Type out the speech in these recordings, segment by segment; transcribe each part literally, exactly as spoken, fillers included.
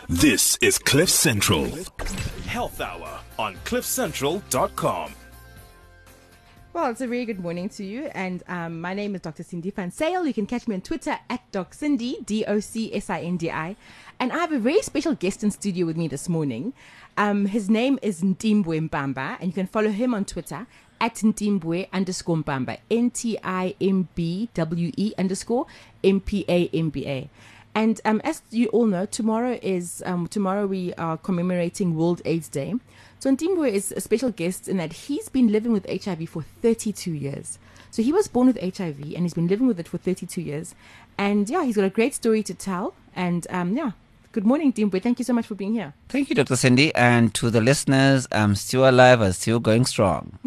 This is Cliff Central Health Hour on cliff central dot com. Well, it's a very good morning to you, and um, my name is Doctor Cindy Van Sale. You can catch me on Twitter at DocCindy, D O C S I N D I, and I have a very special guest in studio with me this morning. Um, his name is Ntimbwe Mbamba, and you can follow him on Twitter at Ntimbwe underscore Mbamba, N T I M B W E underscore M P A M B A. And um, as you all know, tomorrow is um, tomorrow we are commemorating World AIDS Day. So Ntimbwe is a special guest in that he's been living with H I V for thirty-two years. So he was born with H I V and he's been living with it for thirty-two years. And yeah, he's got a great story to tell. And um, yeah, good morning, Ntimbwe. Thank you so much for being here. Thank you, Doctor Cindy. And to the listeners, I'm still alive. I'm still going strong.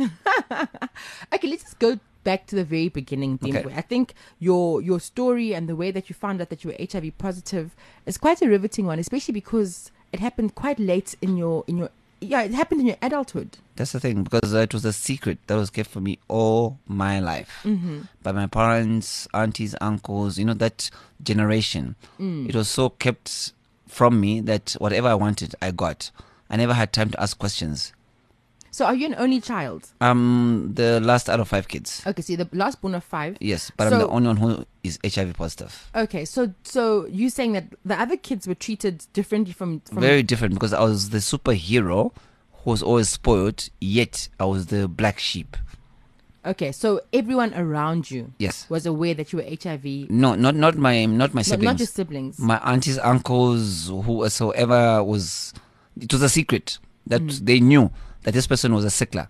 Okay, let's just go back to the very beginning, Ntimbwe. Okay. I think your your story and the way that you found out that you were H I V positive is quite a riveting one, especially because it happened quite late in your in your yeah, it happened in your adulthood. That's the thing, because uh, it was a secret that was kept from me all my life. Mm-hmm. By my parents, aunties, uncles, you know, that generation. Mm. It was so kept from me that whatever I wanted, I got. I never had time to ask questions. So are you an only child? I'm the last out of five kids. Okay, so you're the last born of five. Yes, but so, I'm the only one who is H I V positive. Okay, so so you saying that the other kids were treated differently from, from... Very different, because I was the superhero who was always spoiled, yet I was the black sheep. Okay, so everyone around you yes. was aware that you were H I V? No, not not my not my siblings. Not, not your siblings. My aunties, uncles, whosoever was... It was a secret that mm. they knew that this person was a sickler.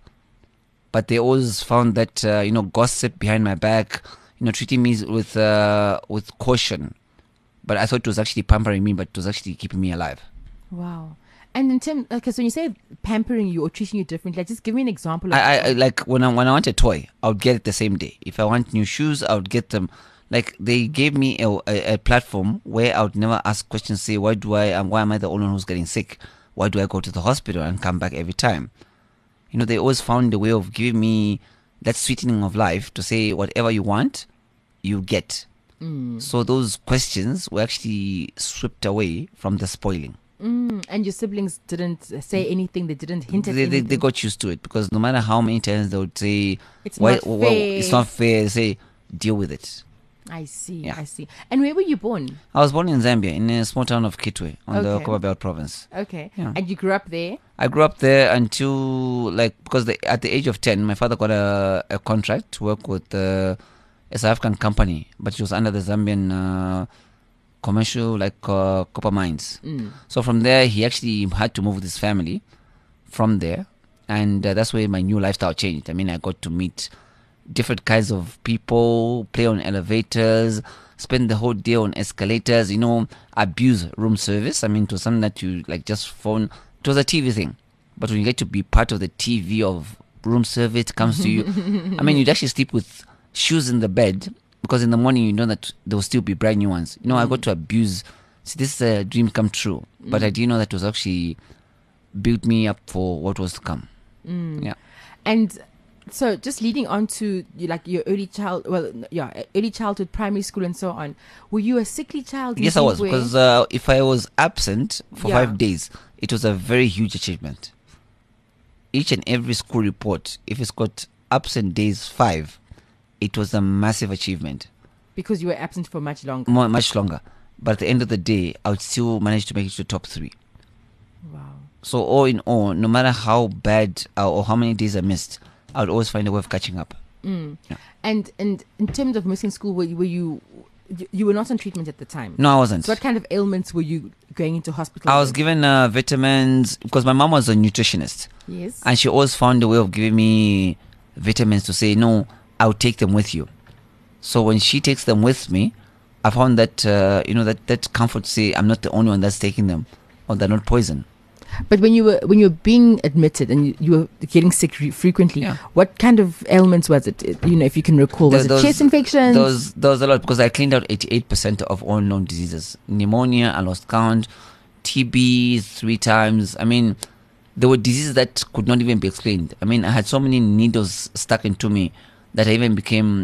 But they always found that, uh, you know, gossip behind my back, you know, treating me with uh, with caution. But I thought it was actually pampering me, but it was actually keeping me alive. Wow. And in terms, okay, so when you say pampering you or treating you differently, like just give me an example. Of I, I, I like when I when I want a toy, I would get it the same day. If I want new shoes, I would get them. Like they gave me a, a, a platform where I would never ask questions. Say, why do I? Um, why am I the only one who's getting sick? Why do I go to the hospital and come back every time? You know, they always found a way of giving me that sweetening of life to say whatever you want, you get. Mm. So those questions were actually swept away from the spoiling. Mm. And your siblings didn't say anything? They didn't hint at they, anything? They, they got used to it, because no matter how many times they would say, it's why, not fair. Well, it's not fair, they say, deal with it. I see, yeah. I see. And where were you born? I was born in Zambia, in a small town of Kitwe, on okay. the Copperbelt province. Okay. Yeah. And you grew up there? I grew up there until, like, because the, at the age of ten, my father got a, a contract to work with uh, a South African company, but it was under the Zambian uh, commercial, like, uh, copper mines. Mm. So from there, he actually had to move with his family from there, and uh, that's where my new lifestyle changed. I mean, I got to meet different kinds of people, play on elevators, spend the whole day on escalators, you know, abuse room service. I mean, it was something that you like just phone. It was a T V thing. But when you get to be part of the T V of room service, it comes to you. I mean, you'd actually sleep with shoes in the bed, because in the morning you know that there will still be brand new ones. You know, mm. I got to abuse. See, this is a dream come true. Mm. But I didn't know that it was actually built me up for what was to come. Mm. Yeah. And so just leading on to like your early child, well, yeah, early childhood, primary school and so on. Were you a sickly child? Yes, I was. Because uh, if I was absent for yeah. five days, it was a very huge achievement. Each and every school report, if it's got absent days five, it was a massive achievement. Because you were absent for much longer. More, much longer. But at the end of the day, I would still manage to make it to the top three. Wow. So all in all, no matter how bad uh, or how many days I missed, I would always find a way of catching up. Mm. Yeah. And and in terms of missing school, were you, were you you were not on treatment at the time? No, I wasn't. So what kind of ailments were you going into hospital I was with? given uh, vitamins, because my mom was a nutritionist. Yes. And she always found a way of giving me vitamins to say, no, I'll take them with you. So when she takes them with me, I found that, uh, you know, that, that comfort to say I'm not the only one that's taking them, or they're not poison. But when you were when you were being admitted and you, you were getting sick re- frequently, yeah. what kind of ailments was it? You know, if you can recall, was there, it chest infections? There was, there was a lot, because I cleaned out eighty-eight percent of all known diseases. Pneumonia, I lost count. T B three times. I mean, there were diseases that could not even be explained. I mean, I had so many needles stuck into me that I even became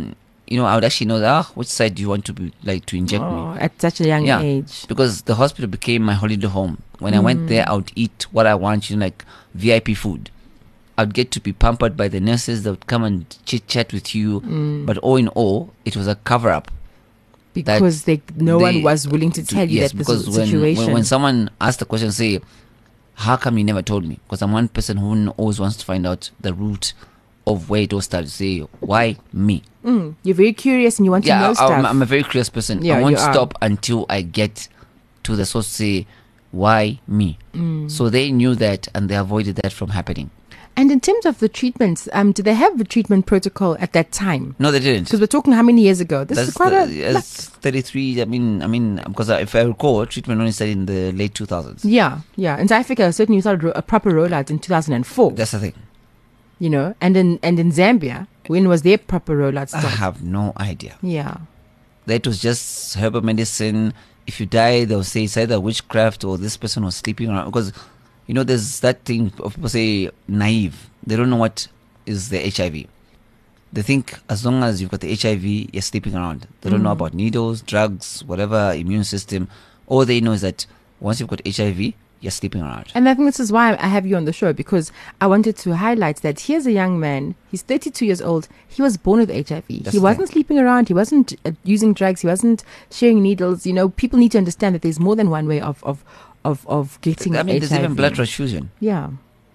you know, I would actually know that, ah, which side do you want to be like to inject Oh, me? at such a young Yeah, age. because the hospital became my holiday home. When I went there, I would eat what I want, you know, like V I P food. I would get to be pampered by the nurses that would come and chit chat with you. But all in all, it was a cover up. Because they, no they- one was willing to tell you yes, that this because when, situation. when when someone asked the question, say, how come you never told me? Because I'm one person who always wants to find out the root of where it all started. Say, why me? Mm, you're very curious and you want to know Yeah, I, stuff. I'm, I'm a very curious person. Yeah, I won't you are. stop until I get to the source. Say, why me? Mm. So they knew that and they avoided that from happening. And in terms of the treatments, um, did they have a treatment protocol at that time? No, they didn't. Because we're talking how many years ago? This That's is quite the, a... yes, thirty-three. I mean, I mean, because if I recall, treatment only started in the late two thousands. Yeah, yeah. In South Africa, certainly you started ro- a proper rollout in two thousand four. That's the thing. You know, and in and in Zambia, when was their proper rollout I start? have no idea. Yeah. That was just herbal medicine. If you die, they'll say it's either witchcraft or this person was sleeping around. Because, you know, there's that thing of people say naive. They don't know what is the H I V. They think as long as you've got the H I V, you're sleeping around. They don't know about needles, drugs, whatever, immune system. All they know is that once you've got H I V, you're sleeping around. And I think this is why I have you on the show, because I wanted to highlight that here's a young man, he's thirty-two years old, he was born with H I V. That's he the wasn't thing. sleeping around, he wasn't uh, using drugs, he wasn't sharing needles. You know, people need to understand that there's more than one way of, of, of, of getting I mean, H I V. there's even blood transfusion. Yeah.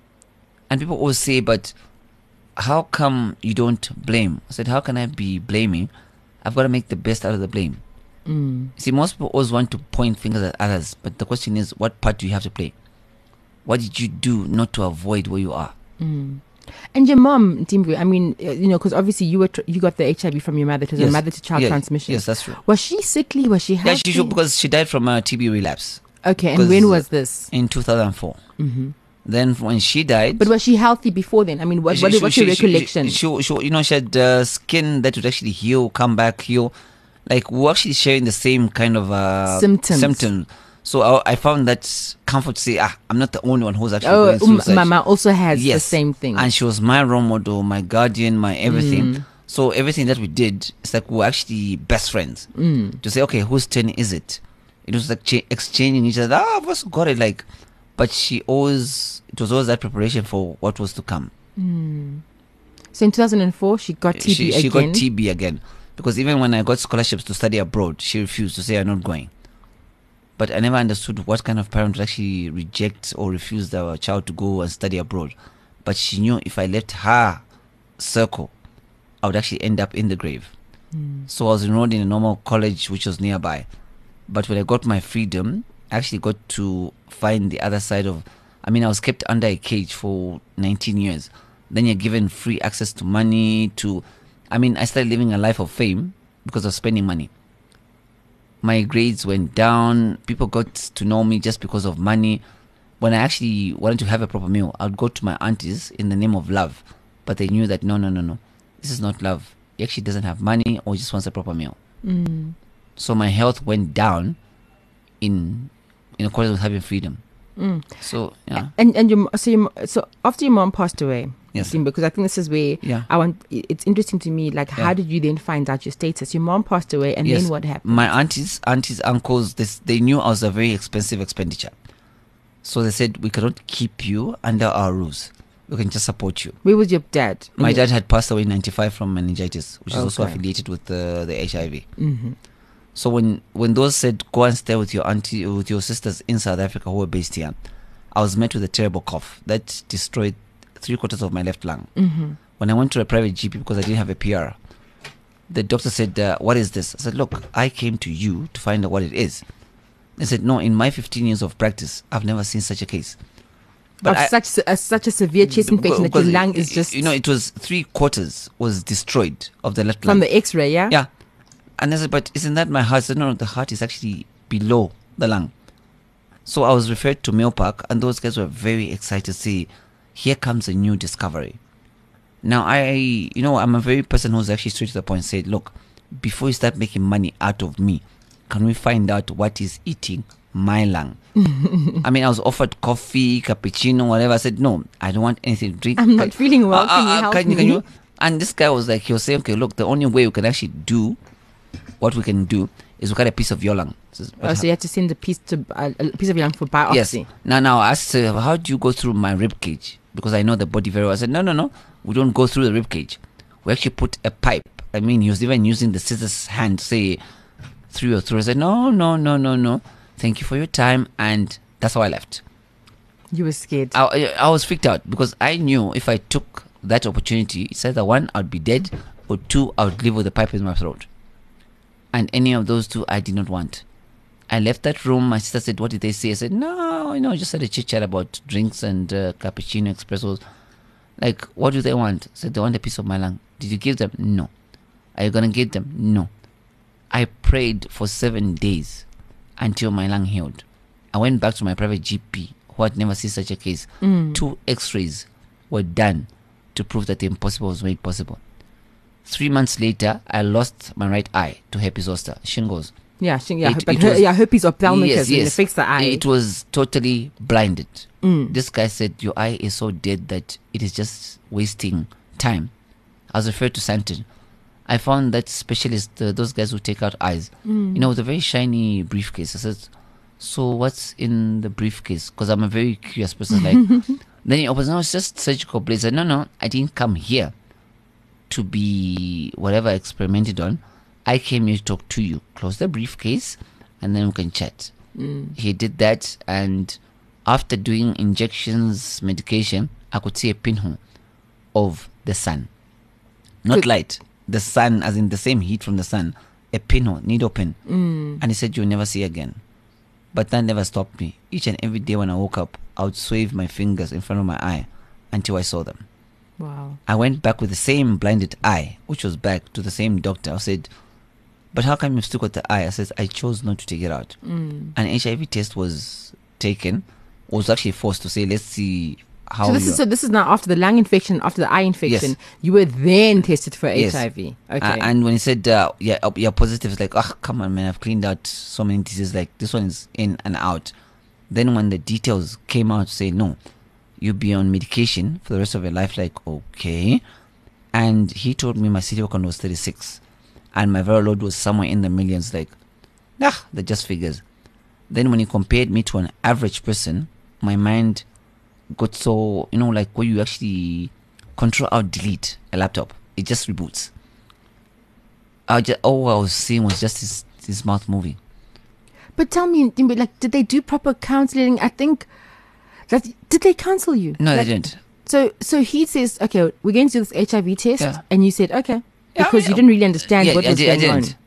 And people always say, but how come you don't blame? I said, how can I be blaming? I've got to make the best out of the blame. Mm. See, most people always want to point fingers at others, but the question is, what part do you have to play? What did you do not to avoid where you are? Mm. And your mom, Timbu, I mean, uh, you know, because obviously you were tr- you got the H I V from your mother. It was a Yes. mother-to-child Yeah, transmission. Yes, that's true. Was she sickly? Was she healthy? Yeah, she should, because she died from a T B relapse Okay, and because, when uh, was this? in two thousand four. Mm-hmm. Then when she died, But was she healthy before then? I mean, what, she- what, she- what's she- your she- recollection? She, she, you know, she had uh, skin that would actually heal, come back, heal. Like, we were actually sharing the same kind of uh, Symptoms. symptoms. So I, I found that comfort to say, ah, I'm not the only one who's actually Oh, going through um, such. Mama also has the Yes. same thing. And she was my role model, my guardian, my everything. Mm. So everything that we did, it's like we were actually best friends. Mm. To say, okay, whose turn is it? It was like cha- exchanging each other. Ah, I've also got it. Like, but she always, it was always that preparation for what was to come. Mm. So in two thousand four, she got T B she, again. she got T B again. Because even when I got scholarships to study abroad, she refused to say, I'm not going. But I never understood what kind of parent would actually reject or refuse their child to go and study abroad. But she knew if I left her circle, I would actually end up in the grave. Mm. So I was enrolled in a normal college which was nearby. But when I got my freedom, I actually got to find the other side of... I mean, I was kept under a cage for nineteen years. Then you're given free access to money, to... I mean, I started living a life of fame because of spending money. My grades went down. People got to know me just because of money. When I actually wanted to have a proper meal, I would go to my aunties in the name of love. But they knew that, no, no, no, no. This is not love. He actually doesn't have money or he just wants a proper meal. Mm. So my health went down in in accordance with having freedom. Mm. So, yeah. And and your, so your, so after your mom passed away, Yes. Simba, because I think this is where Yeah. I want. It's interesting to me. Like, how Yeah. did you then find out your status? Your mom passed away, and Yes. then what happened? My aunties, aunties, uncles, this, they knew I was a very expensive expenditure. So they said, we cannot keep you under our roofs. We can just support you. Where was your dad? My dad had passed away in ninety-five from meningitis, which is also Okay. affiliated with the, the H I V. Mm-hmm. So when, when those said, go and stay with your auntie, with your sisters in South Africa who were based here, I was met with a terrible cough that destroyed three quarters of my left lung. Mm-hmm. When I went to a private G P because I didn't have a P R, the doctor said, uh, what is this? I said, look, I came to you to find out what it is. They said, no, in my fifteen years of practice, I've never seen such a case. Of I- such a, such a severe chest infection that your because lung it- is just You know, it was three quarters was destroyed of the left lung. from the X-ray. Yeah. Yeah. And I said, but isn't that my heart? I said, no, no, the heart is actually below the lung. So I was referred to Mill Park, and those guys were very excited to see, here comes a new discovery. Now, I, you know, I'm a very person who's actually straight to the point, said, look, before you start making money out of me, can we find out what is eating my lung? I mean, I was offered coffee, cappuccino, whatever. I said, no, I don't want anything to drink. I'm not feeling well. Uh, Can you uh, help can, me? can you? And this guy was like, he was saying, okay, look, the only way we can actually do what we can do is we got a piece of your lung. Says, Oh, so you had to send a piece to uh, a piece of your lung for biopsy. yes. Now, now I asked her, how do you go through my rib cage? Because I know the body very well. I said, no, no, no. We don't go through the rib cage. We actually put a pipe. I mean, he was even using the scissors hand to say through your throat. I said, no, no, no, no, no. Thank you for your time. And that's how I left. You were scared. I, I I was freaked out because I knew if I took that opportunity, it's either one, I'd be dead, or two, I would live with a pipe in my throat. And any of those two, I did not want. I left that room. My sister said, what did they say? I said, no, you know, just had a chit chat about drinks and uh, cappuccino espressos. Like, what do they want? I said, they want a piece of my lung. Did you give them? No. Are you going to give them? No. I prayed for seven days until my lung healed. I went back to my private G P, who had never seen such a case. Mm. Two x-rays were done to prove that the impossible was made possible. Three months later, I lost my right eye to herpes zoster, shingles. Yeah, she, yeah, It- but it her, was- yeah, herpes ophthalmicus Yes, and it yes. affects the eye. It was totally blinded. Mm. This guy said, your eye is so dead that it is just wasting time. I was referred to Santon. I found that specialist, uh, those guys who take out eyes, Mm. you know, with a very shiny briefcase. I said, so what's in the briefcase? Because I'm a very curious person. Like, then he opens, no, it's just surgical blades. I said, no, no, I didn't come here to be whatever experimented on. I came here to talk to you. Close the briefcase and then we can chat. Mm. He did that, and after doing injections, medication, I could see a pinhole of the sun. Not Good. light. The sun, as in the same heat from the sun. A pinhole, needle pin. Mm. And he said, you'll never see again. But that never stopped me. Each and every day when I woke up, I would swave my fingers in front of my eye until I saw them. Wow. I went back with the same blinded eye, which was back to the same doctor. I said, but how come you still got the eye? I said, I chose not to take it out. Mm. An H I V test was taken, was actually forced to say, let's see how So this you're- is so this is now after the lung infection, after the eye infection. Yes. You were then tested for Yes. H I V. Okay. A- and when he said, uh, yeah, uh, you're positive, it's like, oh, come on, man, I've cleaned out so many diseases. Like, this one is in and out. Then when the details came out, say, no, you'll be on medication for the rest of your life. Like, okay. And he told me my C D count was thirty-six. And my viral load was somewhere in the millions. Like, ah, they're just figures. Then when he compared me to an average person, my mind got so, you know, like where you actually control out delete a laptop. It just reboots. I just, all I was seeing was just his, his mouth moving. But tell me, Dimbe, like, did they do proper counseling? I think that did they counsel you? No, Like, they didn't. So, so he says, okay, we're going to do this H I V test, Yeah. and you said, okay, Yeah, I because mean, you didn't really understand Yeah, what I, was did, I going on. didn't.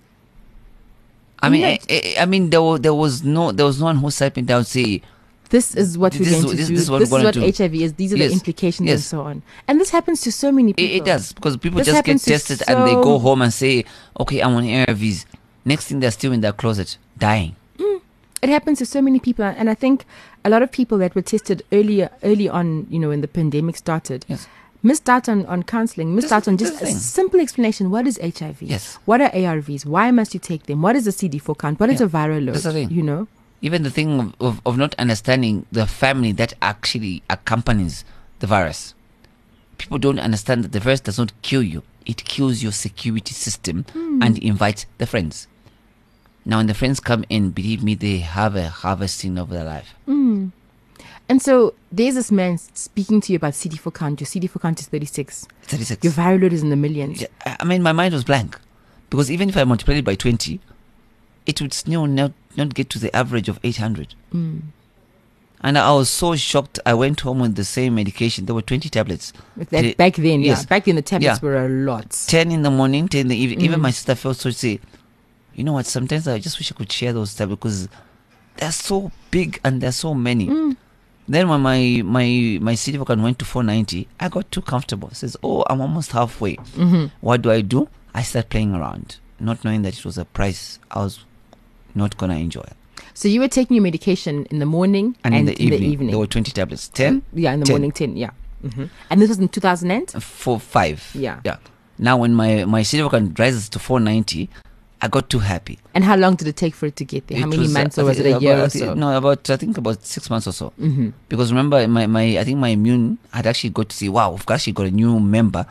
I mean, Yeah. I, I, I mean, there was, there was no, there was no one who sat me down and say, This is what we're This is going what- to this- do. this is what This we're is gonna what do. H I V is. These are Yes. the implications and Yes. so on. And this happens to so many it, people. it does, because people This just get happens to tested and they so- go home and say, okay, I'm on A R Vs. Next thing, they're still in their closet, dying. It happens to so many people, and I think a lot of people that were tested earlier, early on, you know, when the pandemic started, Yes. missed out on, on counseling, missed This out is on the just a thing. simple explanation. What is H I V? Yes. What are A R Vs? Why must you take them? What is a C D four count? What is Yeah. a viral load? That's the thing. You know? Even the thing of, of, of not understanding the family that actually accompanies the virus. People don't understand that the virus does not kill you. It kills your security system and invites the friends. Now, when the friends come in, believe me, they have a harvesting of their life. Mm. And so there's this man speaking to you about C D four count. Your C D four count is thirty-six. thirty-six. Your viral load is in the millions. Yeah, I I mean, my mind was blank. Because even if I multiplied it by twenty, it would still not, not get to the average of eight hundred. Mm. And I was so shocked. I went home with the same medication. There were twenty tablets. With that, Te- back then, yes. yeah. Back then, the tablets Yeah. were a lot. ten in the morning, ten in the evening. Even Mm. my sister felt so, say, you know what, sometimes I just wish I could share those tablets because they're so big and there's so many. Mm. Then when my my my C D count went to four ninety, I got too comfortable. Says, oh, I'm almost halfway. Mm-hmm. What do I do? I start playing around, not knowing that it was a price I was not going to enjoy. So you were taking your medication in the morning And, and, in, the, evening, there were twenty tablets. ten, Yeah, in the ten. morning, ten. Yeah. Mm-hmm. And this was in two thousand and? four, five. Yeah. Yeah. Now when my, my C D count rises to four ninety, I got too happy. And how long did it take for it to get there? How It many was, uh, months I or was it think a year about- or I think- so? No, about, I think about six months or so. Mm-hmm. Because remember, my, my I think my immune had actually got to say, wow, we've actually got a new member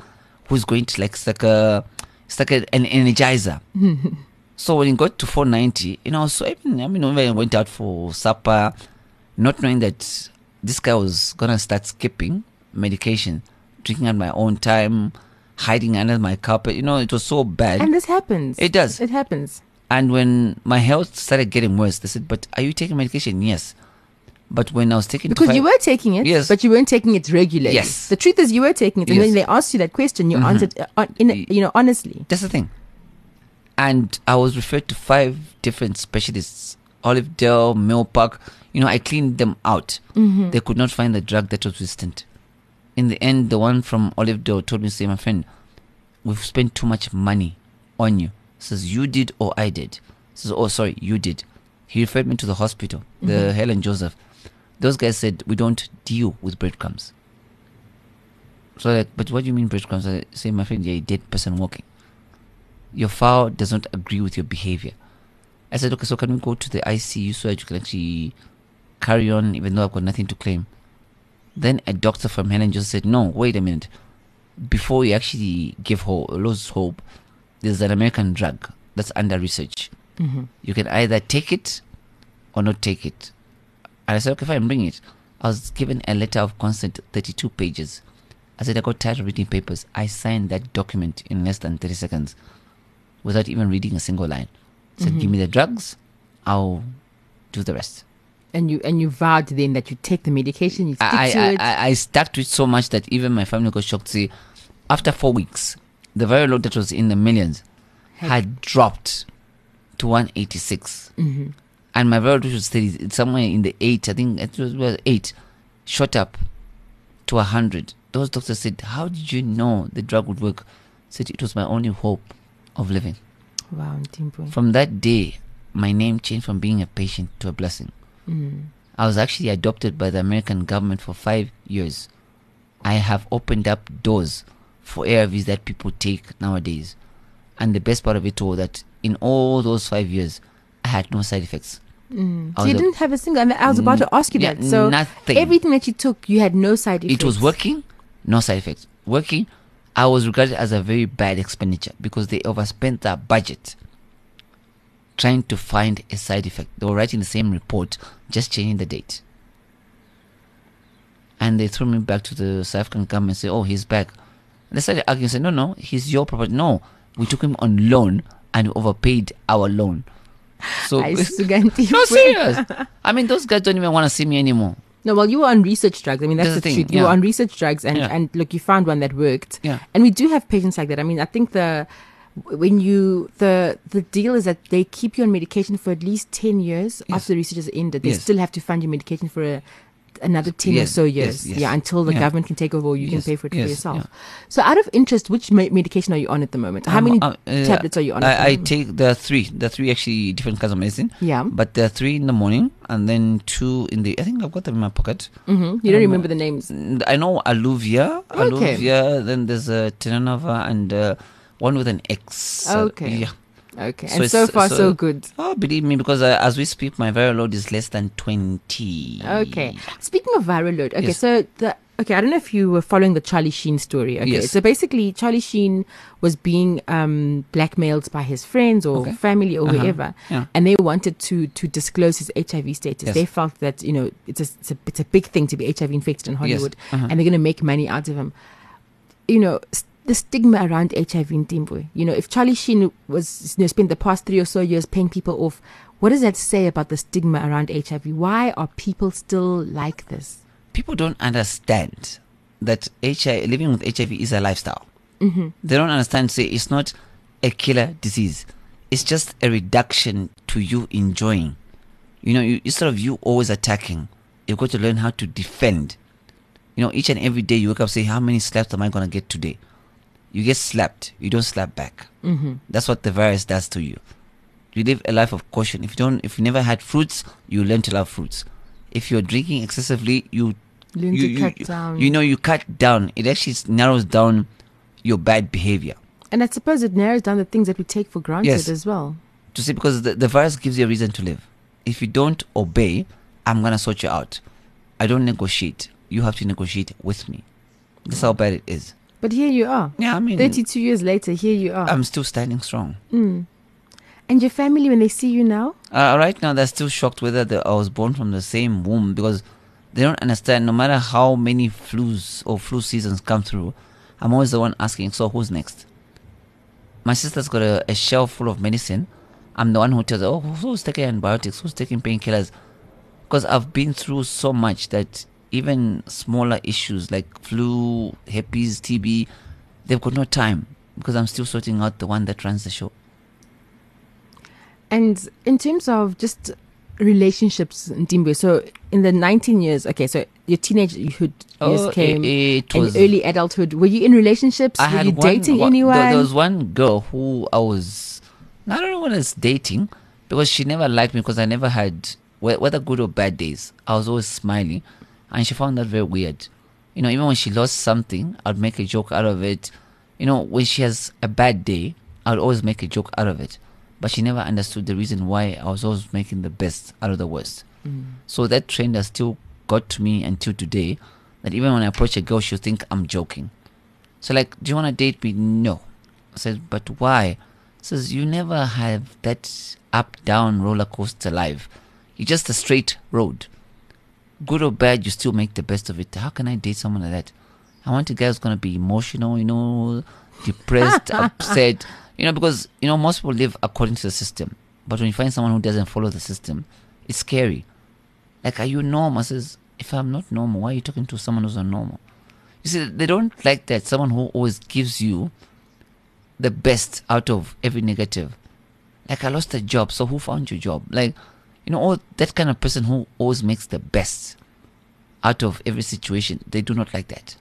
who's going to like it's like a it's like a, an energizer. So when it got to four ninety, you know, so even I mean, when I went out for supper, not knowing that this guy was gonna start skipping medication, drinking at my own time, hiding under my carpet. You know, it was so bad. And this happens. It does. It happens. And when my health started getting worse, they said, "But are you taking medication?" Yes. But when I was taking Because five, you were taking it, Yes. but you weren't taking it regularly. Yes. The truth is, you were taking it, and Yes. then they asked you that question. You answered, uh, on- in, a- you know, honestly. That's the thing. And I was referred to five different specialists: Olive Dale, Mill Park. You know, I cleaned them out. Mm-hmm. They could not find the drug that was resistant. In the end, the one from Olive Dale told me, "Say, my friend, we've spent too much money on you." Says, "You did or I did?" Says, "Oh, sorry, you did." He referred me to the hospital, the Mm-hmm. Helen Joseph. Those guys said, "We don't deal with breadcrumbs." So like, but what do you mean breadcrumbs? I say, "My friend, you're a dead person walking. Your file does not agree with your behavior." I said, "Okay, so can we go to the I C U so that you can actually carry on even though I've got nothing to claim?" Then a doctor from Helen just said, "No, wait a minute. Before you actually give hope, lose hope, there's an American drug that's under research. Mm-hmm. You can either take it or not take it." And I said, "Okay, fine, bring it." I was given a letter of consent, thirty-two pages. I said, I got tired of reading papers. I signed that document in less than thirty seconds without even reading a single line. I said, "Give me the drugs, I'll do the rest." And you and you vowed then that you take the medication, you stick I, to I, it. I, I stuck to it so much that even my family got shocked. See, after four weeks, the viral load that was in the millions had dropped to one eighty-six. Mm-hmm. And my viral load was steady. It's somewhere in the eight, I think it was well, eight, shot up to one hundred. Those doctors said, "How did you know the drug would work?" I said, "It was my only hope of living." Wow, Ntimbo. From that day, my name changed from being a patient to a blessing. Mm. I was actually adopted by the American government for five years. I have opened up doors for A R Vs that people take nowadays. And the best part of it all, that in all those five years, I had no side effects. Mm. I So you was a- didn't have a single. And I was about to ask you Yeah, that. So nothing. everything that you took, you had no side effects. It was working, no side effects. Working, I was regarded as a very bad expenditure because they overspent their budget trying to find a side effect. They were writing the same report, just changing the date. And they threw me back to the South African government and said, "Oh, he's back." And they started arguing and said, "No, no, he's your property." No, we took him on loan and we overpaid our loan. So, I suganti. no, serious. I mean, those guys don't even want to see me anymore. No, well, you were on research drugs. I mean, that's That's the the thing, truth. You were yeah. on research drugs, and, Yeah. and look, you found one that worked. Yeah. And we do have patients like that. I mean, I think the when you the the deal is that they keep you on medication for at least ten years Yes. after the research has ended. They Yes. still have to fund your medication for a, another ten or Yes, so yes, years. yes. Yeah, until the Yeah. government can take over, or you can Yes, pay for it for yes, yourself. yeah. So, out of interest, which me- medication are you on at the moment? How Um, many uh, uh, tablets are you on? at the I, I moment? take the three. The three actually different kinds of medicine. Yeah. But there are three in the morning and then two in the. I think I've got them in my pocket. Mm-hmm. You don't um, remember the names. N- I know Alluvia. Okay. Alluvia. Then there's a Tenanova and uh, one with an X. Uh, Okay. yeah. Okay, So and it's- so far so, so- good. Oh, believe me, because uh, as we speak, my viral load is less than twenty. Okay. Speaking of viral load, okay, Yes. so the okay, I don't know if you were following the Charlie Sheen story. Okay, Yes. so basically, Charlie Sheen was being um, blackmailed by his friends or Okay. family or Uh-huh. whoever, Yeah. and they wanted to to disclose his H I V status. Yes. They felt that you know it's a, it's a it's a big thing to be H I V infected in Hollywood, Uh-huh. and they're going to make money out of him. You know. s- The stigma around H I V in Zimbabwe. You know, if Charlie Sheen was, you know, spent the past three or so years paying people off, what does that say about the stigma around H I V? Why are people still like this? People don't understand that H I living with H I V is a lifestyle. Mm-hmm. They don't understand. Say it's not a killer disease. It's just a reduction to you enjoying. You know, you, instead of you always attacking, you've got to learn how to defend. You know, each and every day you wake up, say, how many slaps am I gonna get today? You get slapped, you don't slap back. Mm-hmm. That's what the virus does to you. You live a life of caution. If you don't, if you never had fruits, you learn to love fruits. If you're drinking excessively, you Learn you, to you, cut you- down. you know, you cut down. It actually narrows down your bad behavior. And I suppose it narrows down the things that we take for granted Yes. as well. To see, because the, the virus gives you a reason to live. If you don't obey, I'm gonna sort you out. I don't negotiate. You have to negotiate with me. That's how bad it is. But here you are. Yeah, I mean, thirty-two years later, here you are. I'm still standing strong. Mm. And your family, when they see you now? Uh, right now, they're still shocked whether the, I was born from the same womb, because they don't understand. No matter how many flus or flu seasons come through, I'm always the one asking, so who's next? My sister's got a, a shelf full of medicine. I'm the one who tells her, oh, who's taking antibiotics? Who's taking painkillers? Because I've been through so much that even smaller issues like flu, herpes, T B, they've got no time, because I'm still sorting out the one that runs the show. And in terms of just relationships, Ntimbwe, so in the nineteen years, okay, so your teenagehood Oh, years came, it, it and was early adulthood. Were you in relationships? I Were had you one, dating one, anyone? There, there was one girl who I was, I don't know what I was dating, because she never liked me, because I never had, whether good or bad days, I was always smiling, and she found that very weird. You know, even when she lost something, I'd make a joke out of it. You know, when she has a bad day, I'd always make a joke out of it. But she never understood the reason why I was always making the best out of the worst. Mm. So that trend has still got to me until today, that even when I approach a girl, she'll think I'm joking. So like, do you want to date me? No. I said, but why? She says, you never have that up-down roller coaster life. You're just a straight road. Good or bad, you still make the best of it. How can I date someone like that? I want a guy who's going to be emotional, you know, depressed, upset. You know, because, you know, most people live according to the system. But when you find someone who doesn't follow the system, it's scary. Like, are you normal? I says, if I'm not normal, why are you talking to someone who's not normal? You see, they don't like that. Someone who always gives you the best out of every negative. Like, I lost a job, so who found your job? Like, you know, all that kind of person who always makes the best out of every situation. They do not like that.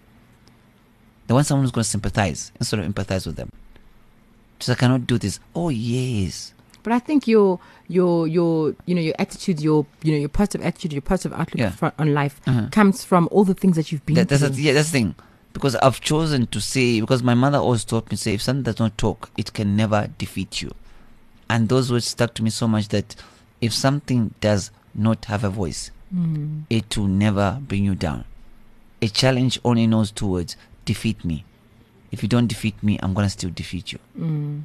They want someone who's going to sympathize instead of empathize with them. So I cannot do this. Oh yes. But I think your your your you know your attitude, your you know your positive attitude, your positive outlook Yeah. fro- on life Uh-huh. comes from all the things that you've been That, that's through. a, yeah, that's the thing. Because I've chosen to say, because my mother always taught me, say, if something does not talk, it can never defeat you. And those words stuck to me so much that if something does not have a voice, Mm. it will never bring you down. A challenge only knows two words: defeat me. If you don't defeat me, I'm gonna still defeat you. Mm.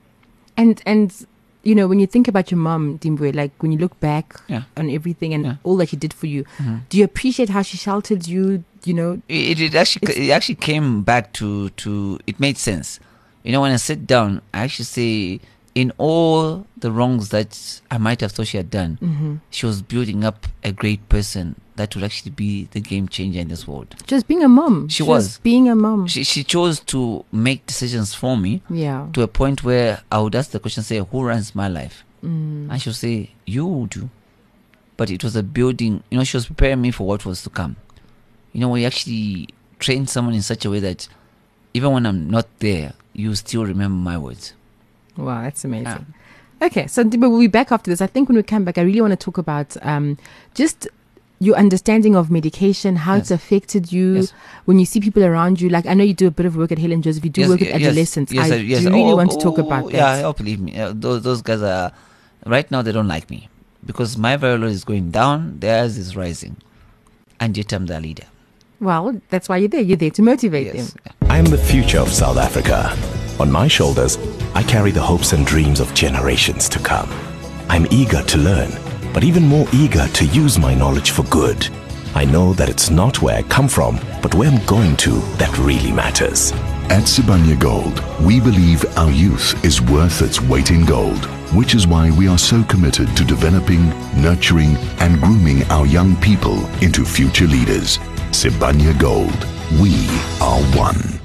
And and you know, when you think about your mom, Dimbwe, like when you look back Yeah. on everything and Yeah. all that she did for you, Mhm. do you appreciate how she sheltered you? You know, It, it actually It's- it actually came back to, to it made sense. You know, when I sit down, I actually say, in all the wrongs that I might have thought she had done, mm-hmm. she was building up a great person that would actually be the game changer in this world. just being a mom. She was. being a mom. She she chose to make decisions for me yeah. to a point where I would ask the question, say, who runs my life? Mm. And she'll say, you do. But it was a building, you know, she was preparing me for what was to come. You know, when you actually train someone in such a way that even when I'm not there, you still remember my words. Wow, that's amazing. Yeah. Okay, so Dimbwe, we'll be back after this. I think when we come back, I really want to talk about um, just your understanding of medication, how Yes. it's affected you Yes. when you see people around you. Like, I know you do a bit of work at Helen Joseph. You do Yes, work with yes, adolescents. yes, I yes. do really Oh, want to talk oh, about Yeah, that. oh, believe me. Uh, those, those guys are, right now, they don't like me. Because my viral load is going down, theirs is rising. And yet I'm the leader. Well, that's why you're there. You're there to motivate Yes. them. I am the future of South Africa. On my shoulders, I carry the hopes and dreams of generations to come. I'm eager to learn, but even more eager to use my knowledge for good. I know that it's not where I come from, but where I'm going to that really matters. At Sibanye Gold, we believe our youth is worth its weight in gold, which is why we are so committed to developing, nurturing, and grooming our young people into future leaders. Sibanye Gold, we are one.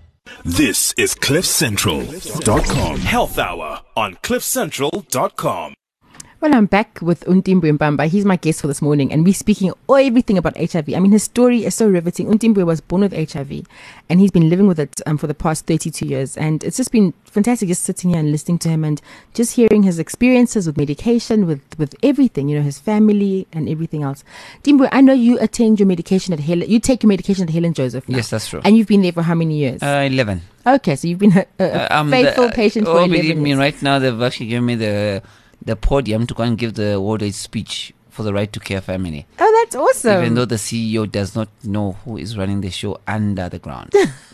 This is cliff central dot com. Health Hour on cliff central dot com. Well, I'm back with Untimbwe Mbamba. He's my guest for this morning, and we're speaking all, everything about H I V. I mean, his story is so riveting. Untimbwe was born with H I V, and he's been living with it um, for the past thirty-two years. And it's just been fantastic just sitting here and listening to him and just hearing his experiences with medication, with, with everything, you know, his family and everything else. Timbwe, I know you attend your medication at Helen. You take your medication at Helen Joseph now. Yes, that's true. And you've been there for how many years? Uh, eleven. Okay, so you've been a, a, a Uh, I'm faithful the- patient oh, for believe eleven me, years. right now they've actually given me the the podium to go and give the World AIDS speech for the Right to Care family. Oh, that's awesome. Even though the C E O does not know who is running the show under the ground.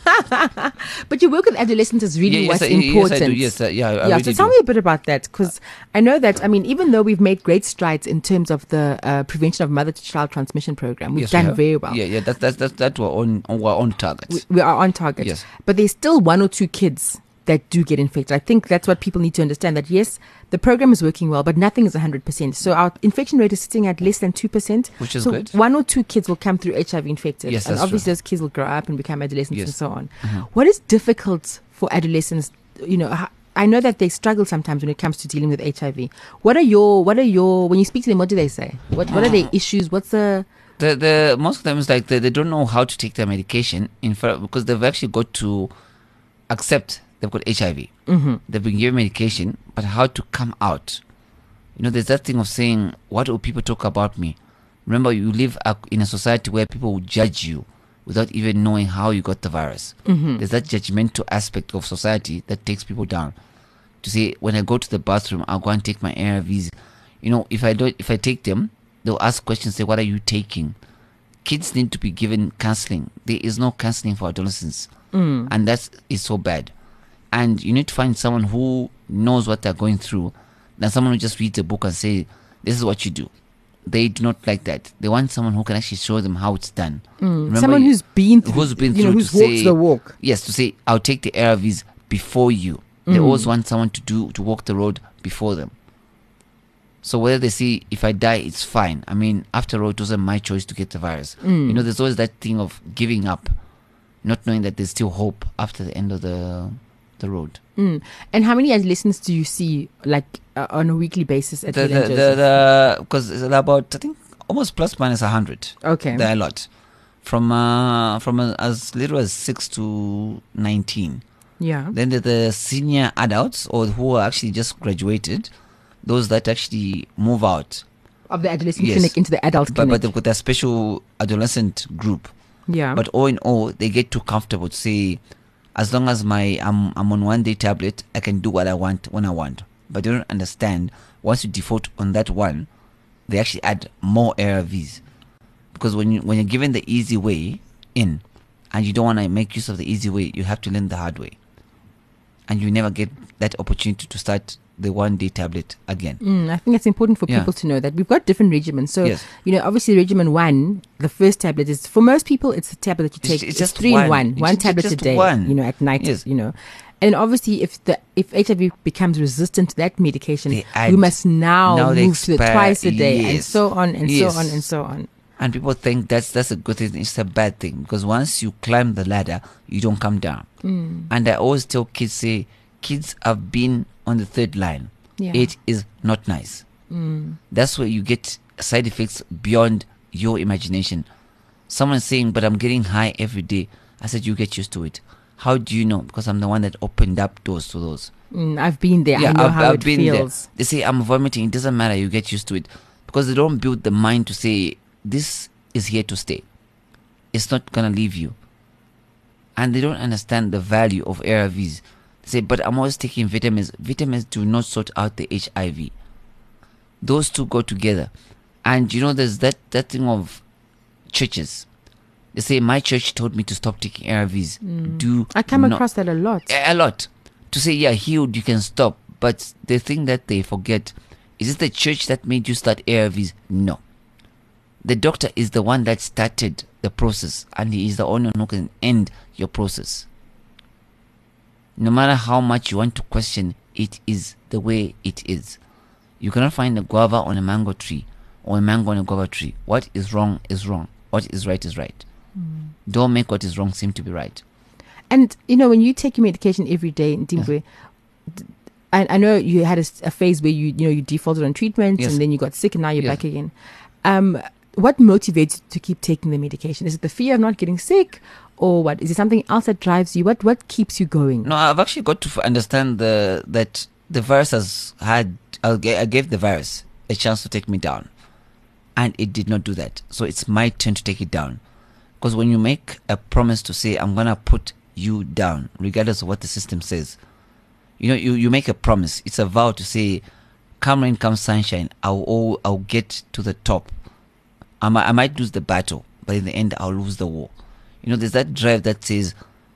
But your work with adolescents is really Yeah, yes, what's I- yes, I important. do. Yes, uh, yeah, I yeah, really so tell do. me a bit about that, because I know that, I mean, even though we've made great strides in terms of the uh, prevention of mother-to-child transmission program, we've Yes, we done have. very well. Yeah, yeah, that's that's that's that we're on we're on target. We, we are on target. Yes. But there's still one or two kids that do get infected. I think that's what people need to understand, that yes, the program is working well, but nothing is one hundred percent. So our infection rate is sitting at less than two percent. Which is so good. One or two kids will come through H I V infected. Yes, and that's obviously true. those kids will grow up and become adolescents Yes. and so on. Mhm. What is difficult for adolescents, you know, h- I know that they struggle sometimes when it comes to dealing with H I V. What are your, what are your, when you speak to them, what do they say? What, what are their issues? What's the, The the most of them is like they, they don't know how to take their medication in fact because they've actually got to accept they've got H I V. mm-hmm. They've been given medication, but how to come out? You know, there's that thing of saying, "What will people talk about me?" Remember, you live uh, in a society where people will judge you without even knowing how you got the virus. Mm-hmm. There's that judgmental aspect of society that takes people down. To say, when I go to the bathroom, I'll go and take my A R Vs. You know, if I don't, if I take them, they'll ask questions. Say, "What are you taking?" Kids need to be given counseling. There is no counseling for adolescents, Mm. and that is so bad. And you need to find someone who knows what they're going through, than someone who just reads a book and say, "This is what you do." They do not like that. They want someone who can actually show them how it's done. Remember, someone you- who's been through, who's been you know, through who's to walked say- the walk. Yes, to say, "I'll take the A R Vs before you." They always want someone to do to walk the road before them. So whether they see, if I die, it's fine. I mean, after all, it wasn't my choice to get the virus. You know, there's always that thing of giving up, not knowing that there's still hope after the end of the the road. Mm. And how many adolescents do you see, like, uh, on a weekly basis at The Will the and the, Joseph? the because it's about, I think, almost plus minus a hundred. Okay. They're a lot. From uh from uh, as little as six to nineteen. Yeah. Then there's the senior adults, or who are actually just graduated, those that actually move out. Of the adolescent Yes. clinic into the adult But, clinic. but they've got their special adolescent group. yeah. But all in all, they get too comfortable to say, as long as my I'm I'm on one day tablet, I can do what I want when I want. But they don't understand, once you default on that one, they actually add more A R Vs. Because when you when you're given the easy way in, and you don't want to make use of the easy way, you have to learn the hard way. And you never get that opportunity to start the one day tablet again. Mm, I think it's important for Yeah. people to know that we've got different regimens. So, Yes. you know, obviously regimen one, the first tablet is, for most people, it's the tablet that you It's- take. it's It's, just three one. in one, It's one ju- tablet a just day, one. you know, at night, Yes. you know. And obviously, if the if H I V becomes resistant to that medication, They add- we must now, now they move to the expire- twice a day, and yes. so on and Yes. so on and so on. And people think that's that's a good thing. It's a bad thing, because once you climb the ladder, you don't come down. Mm. And I always tell kids, say, kids have been on the third line. Yeah. It is not nice. Mm. That's where you get side effects beyond your imagination. Someone saying, "But I'm getting high every day." I said, "You get used to it." How do you know? Because I'm the one that opened up doors to those. Mm, I've been there. I know I've, how I've it been feels. there. They say, "I'm vomiting." It doesn't matter. You get used to it, because they don't build the mind to say, this is here to stay. It's not gonna leave you. And they don't understand the value of A R Vs. They say, "But I'm always taking vitamins." Vitamins do not sort out the H I V. Those two go together. And you know, there's that, that thing of churches. They say, "My church told me to stop taking A R Vs." Do I come not- across that a lot. a lot. To say, yeah, healed, you can stop. But the thing that they forget, is it the church that made you start A R Vs? No. The doctor is the one that started the process, and he is the only one who can end your process. No matter how much you want to question, it is the way it is. You cannot find a guava on a mango tree, or a mango on a guava tree. What is wrong is wrong. What is right is right. Don't make what is wrong seem to be right. And, you know, when you take your medication every day, Ndimbwe, d- I, I know you had a, s- a phase where you, you know, you defaulted on treatment, Yes. and then you got sick, and now you're Yes. back again. Um, what motivates you to keep taking the medication? Is it the fear of not getting sick, or what? Is it something else that drives you? What What keeps you going? No, I've actually got to f- understand the that the virus has had. I ga- I gave the virus a chance to take me down, and it did not do that. So it's my turn to take it down. Because when you make a promise to say, "I'm gonna put you down," regardless of what the system says, you know, you you make a promise. It's a vow to say, come rain, come sunshine, I'll, all, I'll get to the top. I might, I might lose the battle, but in the end, I'll lose the war. You know, there's that drive that says,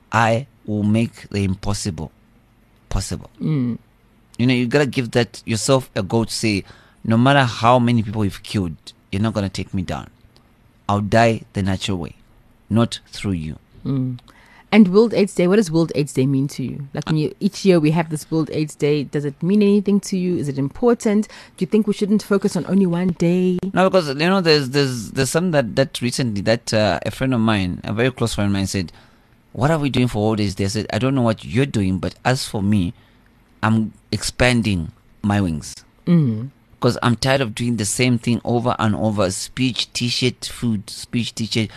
I will make the impossible possible. Mm. You know, you gotta give that yourself a goal to say, no matter how many people you've killed, you're not gonna take me down. I'll die the natural way, not through you. Mm. And World AIDS Day, what does World AIDS Day mean to you? Like when you, each year we have this World AIDS Day, does it mean anything to you? Is it important? Do you think we shouldn't focus on only one day? No, because, you know, there's there's there's something that, that recently, that uh, a friend of mine, a very close friend of mine said, what are we doing for World AIDS Day? I said, I don't know what you're doing, but as for me, I'm expanding my wings. Mm. Because I'm tired of doing the same thing over and over. Speech, t-shirt, food, speech, t-shirt.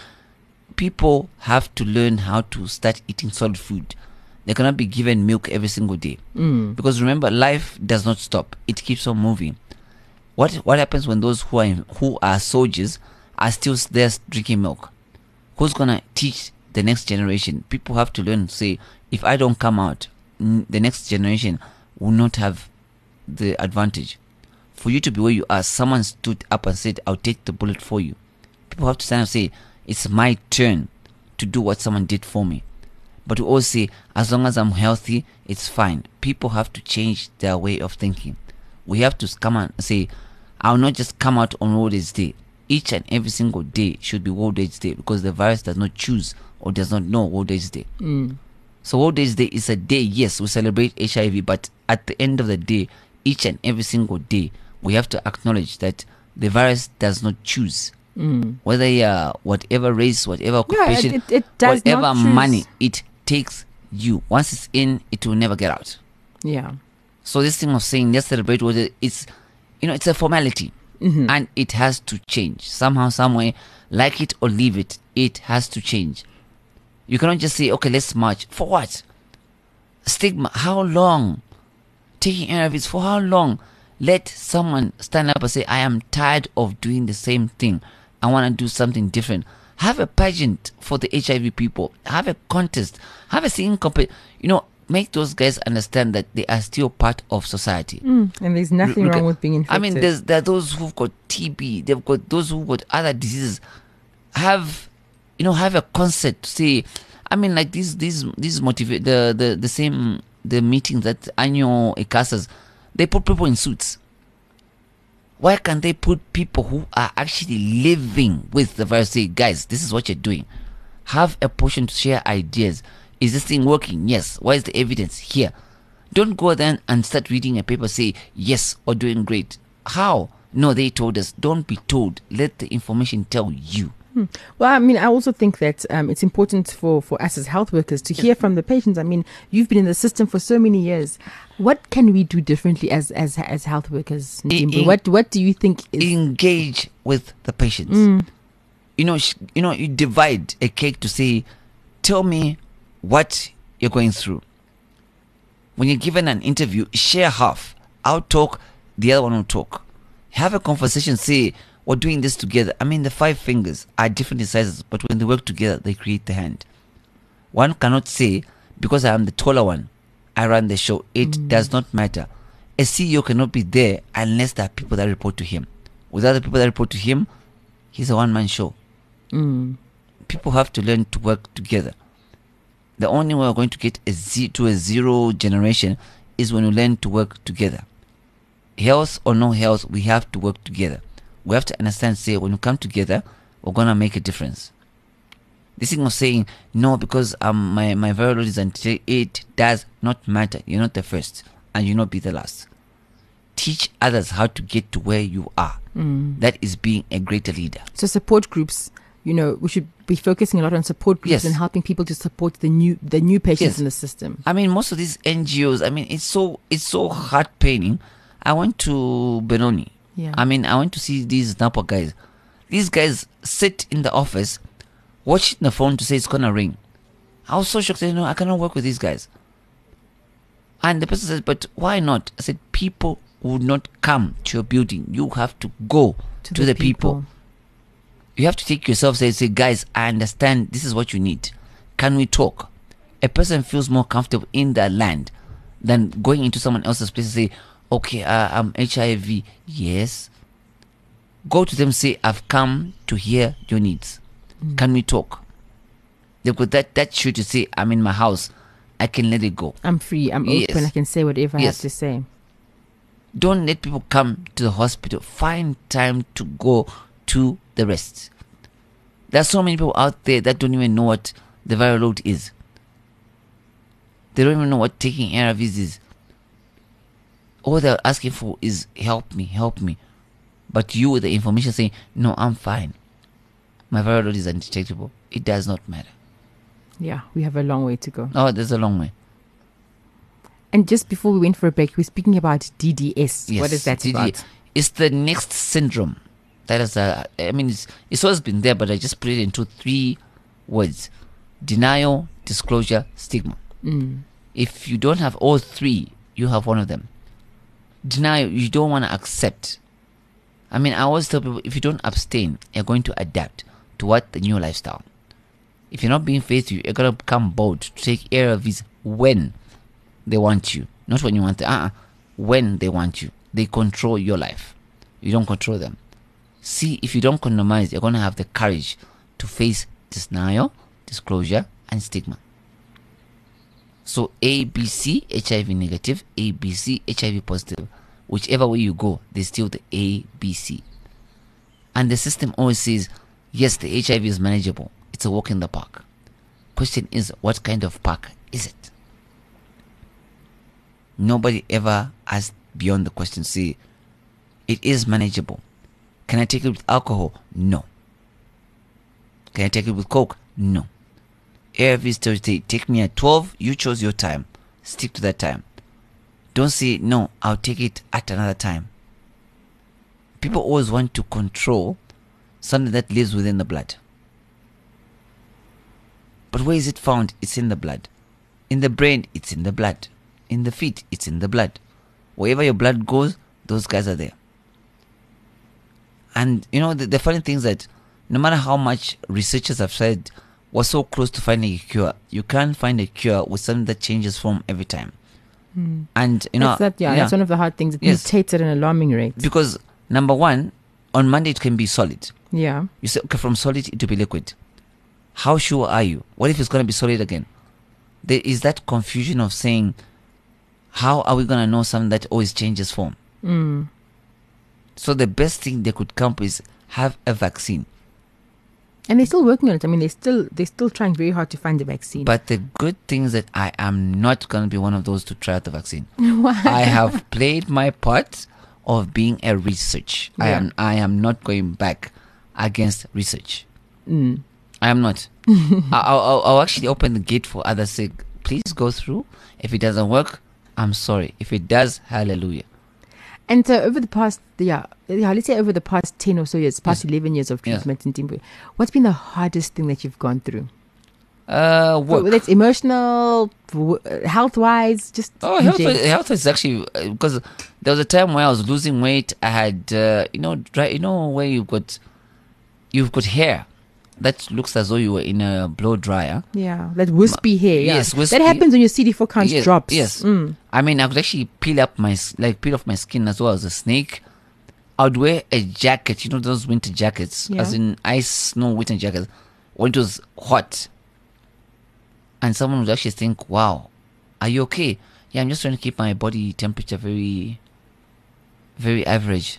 People have to learn how to start eating solid food. They cannot be given milk every single day. Mm. Because remember, life does not stop. It keeps on moving. What what happens when those who are who are soldiers are still there drinking milk? Who's going to teach the next generation? People have to learn, say, if I don't come out, the next generation will not have the advantage. For you to be where you are, someone stood up and said, I'll take the bullet for you. People have to stand up and say, it's my turn to do what someone did for me. But we all say, as long as I'm healthy, it's fine. People have to change their way of thinking. We have to come and say, I'll not just come out on World AIDS Day. Each and every single day should be World AIDS Day, because the virus does not choose or does not know World AIDS Day. Mm. So World AIDS Day is a day, yes, we celebrate H I V, but at the end of the day, each and every single day, we have to acknowledge that the virus does not choose. Mm. Whether you're whatever race, whatever occupation, yeah, it, it, it does whatever not choose. money, it takes you. Once it's in, it will never get out. Yeah. So this thing of saying let's celebrate with it, it's, you know, it's a formality. Mm-hmm. And it has to change. Somehow, some way, like it or leave it, it has to change. You cannot just say, okay, let's march. For what? Stigma. How long? Taking care of it for how long? Let someone stand up and say, I am tired of doing the same thing. I want to do something different. Have a pageant for the H I V people. Have a contest. Have a singing competition. You know, make those guys understand that they are still part of society. Mm. And there's nothing Look wrong at- with being infected. I mean, there's there are those who've got T B. They've got those who've got other diseases. Have, you know, have a concert to say. I mean, like these these these motivate the the the same the meetings that annual ICASAs, they put people in suits. Why can't they put people who are actually living with the virus? Say, guys, this is what you're doing. Have a portion to share ideas. Is this thing working? Yes. Why is the evidence here? Don't go then and start reading a paper, say yes or doing great. How? No, they told us. Don't be told. Let the information tell you. Hmm. Well, I mean, I also think that um, it's important for, for us as health workers to hear from the patients. I mean, you've been in the system for so many years. What can we do differently as as, as health workers, Ndimbu? in- What what do you think is... Engage with the patients. Mm. You know, sh- you know, you divide a cake to say, tell me what you're going through. When you're given an interview, share half. I'll talk, the other one will talk. Have a conversation, say, we're doing this together. I mean, the five fingers are different in sizes, but when they work together, they create the hand. One cannot say, because I am the taller one, I run the show. It Mm. does not matter. A C E O cannot be there unless there are people that report to him. Without the people that report to him, he's a one-man show. Mm. People have to learn to work together. The only way we're going to get a z- to a zero generation is when we learn to work together. Health or no health, we have to work together. We have to understand, say, when we come together, we're going to make a difference. This thing of saying, no, because um, my, my viral load is until it does not matter. You're not the first, and you'll not be the last. Teach others how to get to where you are. Mm. That is being a greater leader. So support groups, you know, we should be focusing a lot on support groups Yes. and helping people to support the new the new patients Yes. in the system. I mean, most of these N G Os, I mean, it's so it's so heart paining. I went to Benoni. Yeah. I mean, I went to see these Napa guys. These guys sit in the office, watching the phone to say it's gonna ring. I was so shocked. I said, no, I cannot work with these guys. And the person said, but why not? I said, people would not come to your building. You have to go to, the, people. You have to take yourself, say, say, guys, I understand this is what you need. Can we talk? A person feels more comfortable in their land than going into someone else's place and say, Okay, uh, I'm H I V. Yes. Go to them, say, I've come to hear your needs. Mm. Can we talk? They've got that, that should to say, I'm in my house. I can let it go. I'm free. I'm Yes. open. I can say whatever I Yes. have to say. Don't let people come to the hospital. Find time to go to the rest. There are so many people out there that don't even know what the viral load is. They don't even know what taking A R Vs is. All they're asking for is help me, help me. But you with the information saying, no, I'm fine. My viral load is undetectable. It does not matter. Yeah, we have a long way to go. Oh, there's a long way. And just before we went for a break, we're speaking about D D S. Yes, What is that D D. about? It's the next syndrome. That is, uh, I mean, it's, it's always been there, but I just put it into three words: denial, disclosure, stigma. Mm. If you don't have all three, you have one of them. Denial, you don't want to accept. I mean, I always tell people, if you don't abstain, you're going to adapt to what the new lifestyle. If you're not being faithful, you're going to become bold to take care of these when they want you. Not when you want them. Uh-uh. When they want you. They control your life. You don't control them. See, if you don't condomize, you're going to have the courage to face denial, disclosure, and stigma. So A, B, C, H I V negative, A, B, C, H I V positive. Whichever way you go, there's still the A, B, C. And the system always says, yes, the H I V is manageable. It's a walk in the park. Question is, what kind of park is it? Nobody ever asked beyond the question, say, it is manageable. Can I take it with alcohol? No. Can I take it with coke? No. A R Vs tell you, take me at twelve, you chose your time. Stick to that time. Don't say, no, I'll take it at another time. People always want to control something that lives within the blood. But where is it found? It's in the blood. In the brain, it's in the blood. In the feet, it's in the blood. Wherever your blood goes, those guys are there. And, you know, the, the funny thing is that no matter how much researchers have said we're so close to finding a cure, you can't find a cure with something that changes form every time. Mm. And, you know, that's that, yeah, yeah, that's one of the hard things. It Yes. mutates at an alarming rate. because number one, on Monday it can be solid. Yeah. You say, okay, from solid it will be liquid. How sure are you? What if it's going to be solid again? There is that confusion of saying, how are we going to know something that always changes form? Mm. So the best thing they could come up is have a vaccine. And they're still working on it. I mean, they're still they're still trying very hard to find the vaccine. But the good thing is that I am not going to be one of those to try out the vaccine. Why? I have played my part of being a research. I Yeah. am I am not going back against research. Mm. I am not. I- I'll, I'll, I'll actually open the gate for others. Say, please go through. If it doesn't work, I'm sorry. If it does, hallelujah. And so over the past, yeah, yeah, let's say over the past ten or so years, past Yes. eleven years of Yes. treatment in Zimbabwe, what's been the hardest thing that you've gone through? Uh, work. Whether it's emotional, health wise, just Oh, in health, gen- health is actually uh, because there was a time where I was losing weight. I had, uh, you know, dry, you know, where you've got, you've got hair that looks as though you were in a blow dryer. Yeah, that wispy hair. Yeah. yes, wispy- that happens when your C D four count yes, drops. Yes, Mm. I mean, I could actually peel up my s- like peel off my skin as well as a snake. I would wear a jacket, you know, those winter jackets, Yeah. as in ice, snow, winter jackets, when it was hot. And someone would actually think, "Wow, are you okay?" Yeah, I'm just trying to keep my body temperature very, very average.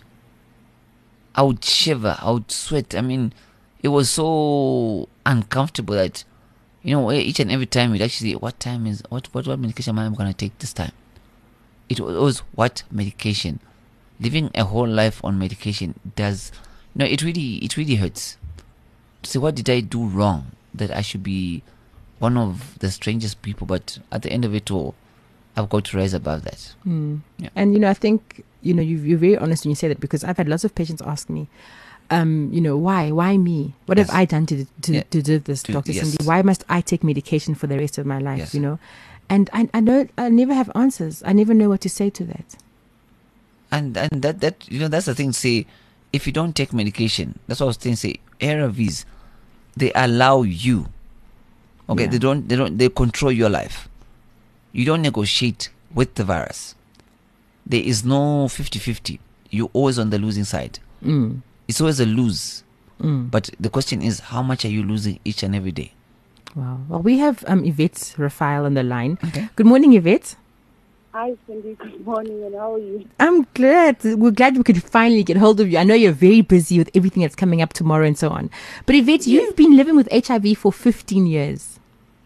I would shiver, I would sweat. I mean, it was so uncomfortable that, you know, each and every time you'd actually say, what time is, what, what, what medication am I going to take this time? It was always, what medication? Living a whole life on medication does, you know, it really, it really hurts. To say, what did I do wrong that I should be one of the strangest people? But at the end of it all, I've got to rise above that. Mm. Yeah. And you know, I think you know you you're very honest when you say that, because I've had lots of patients ask me, um, you know, why, why me? What Yes. have I done to to, Yeah. to deserve this, To- Doctor yes. Cindy? Why must I take medication for the rest of my life? Yes. You know, and I I don't I never have answers. I never know what to say to that. And and that, that you know, that's the thing. Say, if you don't take medication, that's what I was saying. Say, A R Vs, they allow you. Okay, Yeah. they don't. They don't. They control your life. You don't negotiate with the virus. there is no fifty-fifty. You're always on the losing side. Mm. It's always a lose. Mm. But the question is, how much are you losing each and every day? Wow. Well, we have um, Yvette Raphael on the line. Okay. Good morning, Yvette. Hi, Cindy. Good morning, and how are you? I'm glad. We're glad we could finally get hold of you. I know you're very busy with everything that's coming up tomorrow and so on. But Yvette, yes. You've been living with H I V for fifteen years.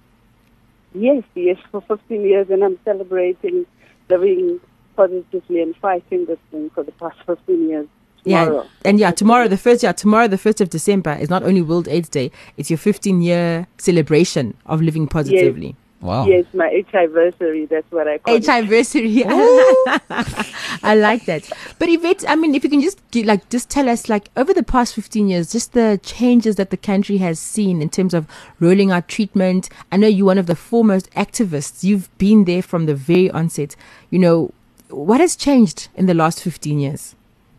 Yes, yes, for fifteen years, and I'm celebrating living positively and fighting this thing for the past fifteen years. Tomorrow. Yeah, and yeah, tomorrow, the first, yeah, tomorrow, the first of December is not only World AIDS Day, it's your fifteen-year celebration of living positively. Yes. Wow. Yes, my H I versary, that's what I call H I it. versary. I like that. But Yvette, I mean, if you can just give, like just tell us, like over the past fifteen years, just the changes that the country has seen in terms of rolling out treatment. I know you're one of the foremost activists. You've been there from the very onset. You know, what has changed in the last fifteen years?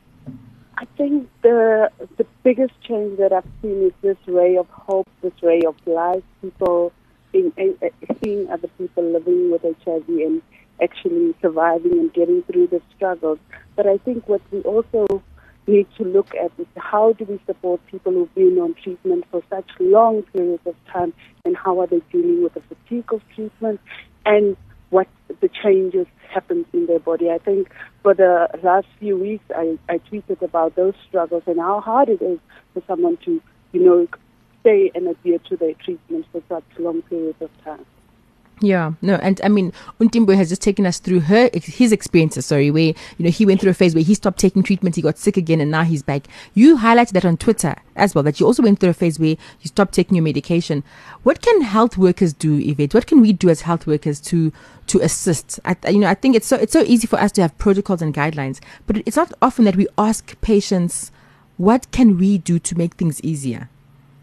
I think the the biggest change that I've seen is this ray of hope, this ray of life, people being, uh, seeing other people living with H I V and actually surviving and getting through the struggles. But I think what we also need to look at is how do we support people who've been on treatment for such long periods of time, and how are they dealing with the fatigue of treatment, and what the changes happens in their body. I think for the last few weeks, I, I tweeted about those struggles and how hard it is for someone to, you know, stay and adhere to their treatment for such long periods of time. Yeah, no, and I mean, Untimbo has just taken us through her his experiences, sorry, where, you know, he went through a phase where he stopped taking treatment, he got sick again, and now he's back. You highlighted that on Twitter as well, that you also went through a phase where you stopped taking your medication. What can health workers do, Yvette? What can we do as health workers to to assist? I, you know, I think it's so it's so easy for us to have protocols and guidelines, but it's not often that we ask patients, what can we do to make things easier?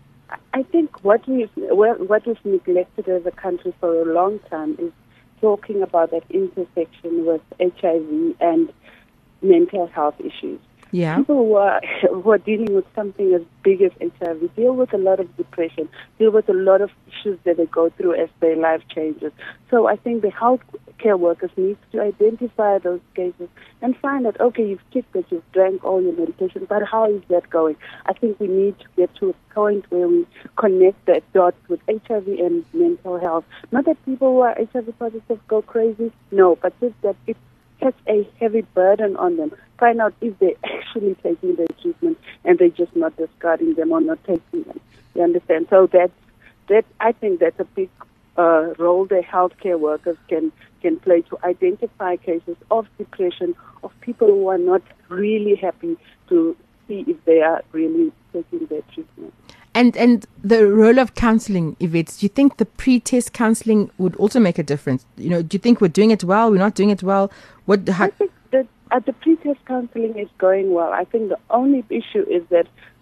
I think what we've, what we've neglected as a country for a long time is talking about that intersection with H I V and mental health issues. Yeah. People who are, who are dealing with something as big as H I V deal with a lot of depression, deal with a lot of issues that they go through as their life changes. So I think the health care workers need to identify those cases and find out, okay, you've kicked that, you've drank all your medication, but how is that going? I think we need to get to a point where we connect that dot with H I V and mental health. Not that people who are H I V positive go crazy, no, but just that it's such a heavy burden on them. Find out if they're actually taking their treatment and they're just not discarding them or not taking them. You understand? So that's, that, I think that's a big uh, role that healthcare workers can, can play to identify cases of depression, of people who are not really happy, to see if they are really taking their treatment. And and the role of counseling, Yvette, do you think the pre-test counseling would also make a difference? You know, do you think we're doing it well? We're not doing it well? What? How- I think that uh, the pre-test counseling is going well. I think the only issue is that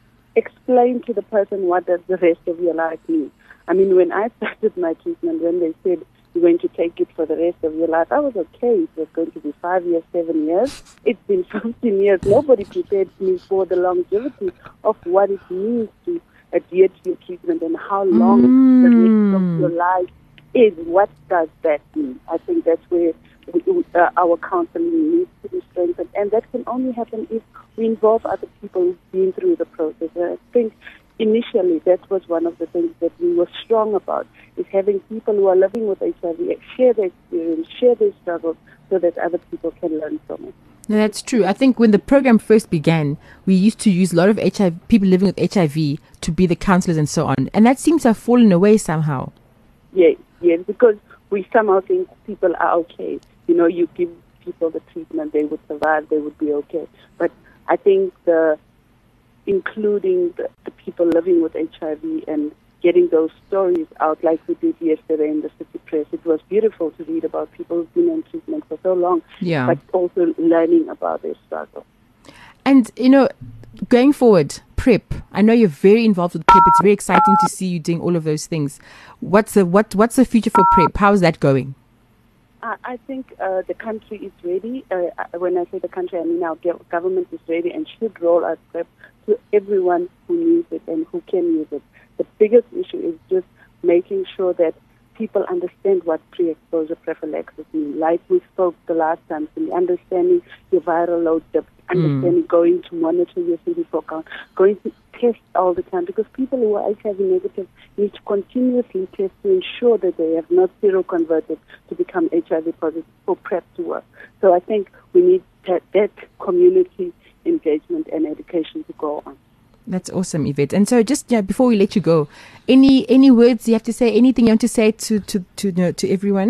explain to the person what does the rest of your life mean. I mean, when I started my treatment, when they said you're going to take it for the rest of your life, I was okay. It was going to be five years, seven years. It's been fifteen years. Nobody prepared me for the longevity of what it means to adhere to your treatment and how long mm. the rest of your life is. What does that mean? I think that's where we, uh, our counseling needs to be strengthened, and that can only happen if we involve other people who've been through the process. And I think initially that was one of the things that we were strong about, is having people who are living with H I V share their experience, share their struggles, so that other people can learn from it. No, that's true. I think when the program first began, we used to use a lot of H I V, people living with H I V to be the counselors and so on. And that seems to have fallen away somehow. Yes, yes, because we somehow think people are okay. You know, you give people the treatment, they would survive, they would be okay. But I think the including the, the people living with H I V and getting those stories out like we did yesterday in the City Press, it was beautiful to read about people who've been on treatment for so long, yeah. but also learning about their struggle. And, you know, going forward, PrEP, I know you're very involved with PrEP. It's very exciting to see you doing all of those things. What's the, what, what's the future for PrEP? How's that going? I, I think uh, the country is ready. Uh, when I say the country, I mean our government is ready and should roll out PrEP to everyone who needs it and who can use it. The biggest issue is just making sure that people understand what pre-exposure prophylaxis means. Like we spoke the last time, so understanding your viral load depth, understanding mm. going to monitor your C D four count, going to test all the time, because people who are H I V negative need to continuously test to ensure that they have not seroconverted to become H I V positive for PrEP to work. So I think we need that, that community engagement and education to go on. That's awesome, Yvette. And so, just you know, before we let you go, any any words you have to say? Anything you want to say to to to, you know, to everyone?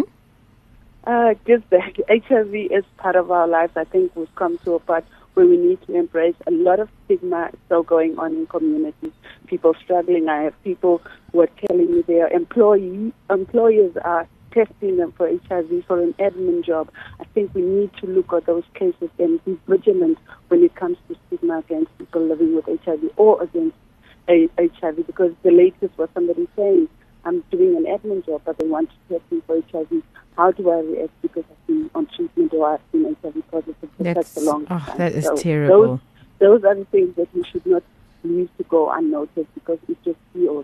Uh, just that H I V is part of our lives. I think we've come to a part where we need to embrace a lot of stigma still going on in communities. People struggling. I have people who are telling me their employee employers are testing them for H I V for an admin job. I think we need to look at those cases and be vigilant when it comes to stigma against people living with H I V or against a, H I V, because the latest was somebody saying, I'm doing an admin job, but they want to test me for H I V. How do I react because I've been on treatment or I've been H I V positive for That's, such a long oh, time? That is so terrible. Those, those are the things that we should not leave to go unnoticed, because it just feels.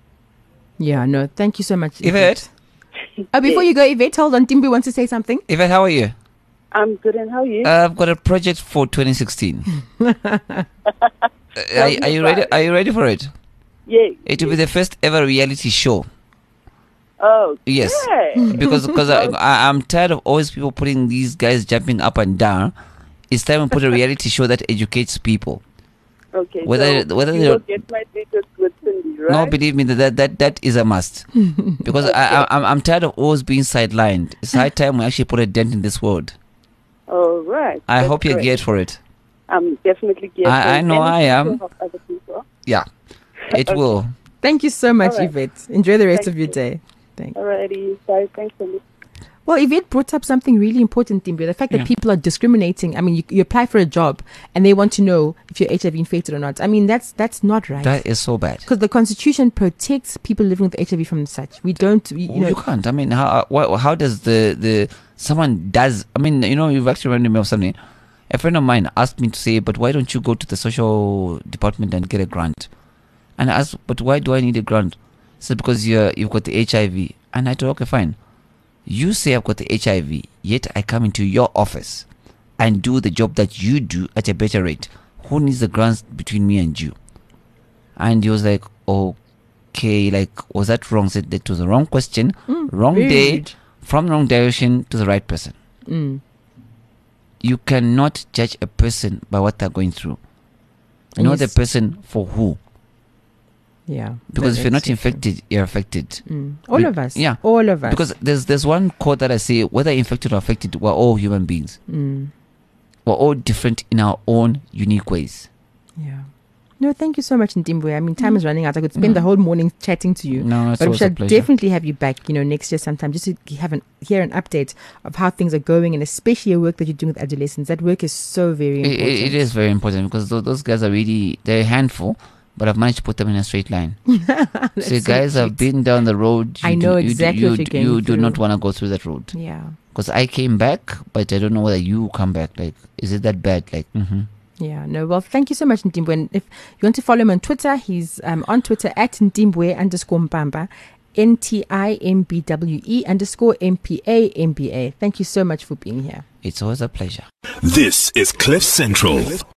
Yeah, no, thank you so much, Yvette. Oh, before you go, Yvette, hold on. Timbu wants to say something. Yvette, how are you? I'm good, and how are you? Uh, I've got a project for twenty sixteen. uh, are, are you ready? Are you ready for it? Yeah. It will be the first ever reality show. Oh, yes. Yeah. Because because I, I, I'm tired of always people putting these guys jumping up and down. It's time to put a reality show that educates people. Okay. Whether so whether you they will get my details with Cindy, right? No, believe me, that that that is a must. Because okay. I, I I'm I'm tired of always being sidelined. It's high time we actually put a dent in this world. All right. I That's hope you're great. geared for it. I'm definitely geared I, for it. I know I am. Other people. Yeah, it Okay. will. Thank you so much, All right. Yvette. Enjoy the rest Thank of your you. day. Thanks. Alrighty. Bye. Thanks, Cindy. Well, Yvette brought up something really important, Timbu. The fact that Yeah. people are discriminating. I mean, you, you apply for a job and they want to know if you're H I V infected or not. I mean, that's that's not right. That is so bad. Because the Constitution protects people living with H I V from such. We don't, we, you You, know. you can't. I mean, how wha- how does the the someone does? I mean, you know, you've actually reminded me of something. A friend of mine asked me to say, "But why don't you go to the social department and get a grant?" And I asked, "But why do I need a grant?" He said, "Because you're you've got the H I V." And I told, "Okay, fine. You say I've got the H I V, yet I come into your office and do the job that you do at a better rate. Who needs the grants between me and you?" And he was like, "Okay, like, was that wrong?" I said, "That was the wrong question, Mm, wrong rude. day, from the wrong direction to the right person." Mm. You cannot judge a person by what they're going through. And Know yes. the person for who. Yeah. Because that- if you're not that's so true. infected, you're affected. Mm. All We- of us. yeah. All of us. Because there's there's one quote that I say, whether infected or affected, we're all human beings. Mm. We're all different in our own unique ways. Yeah. No, thank you so much, Ndimwe. I mean, time is running out. I could spend Mm. the whole morning chatting to you. No, it's But we always a shall pleasure. definitely have you back, you know, next year sometime, just to have an hear an update of how things are going, and especially your work that you're doing with adolescents. That work is so very It, important. it, it is very important because those, those guys are really, they're a handful, but I've managed to put them in a straight line. That's So so guys have cute. been down the road. You I know do, you exactly do, you, what you're do- going You do not through. want to go through that road. Yeah. Because I came back, but I don't know whether you come back. Like, is it that bad? Like, mm-hmm. Yeah, no, well, thank you so much, Ntimbwe. And if you want to follow him on Twitter, he's um, on Twitter at Ntimbwe underscore Mpamba, N T I M B W E underscore M P A M B A. Thank you so much for being here. It's always a pleasure. This is Cliff Central.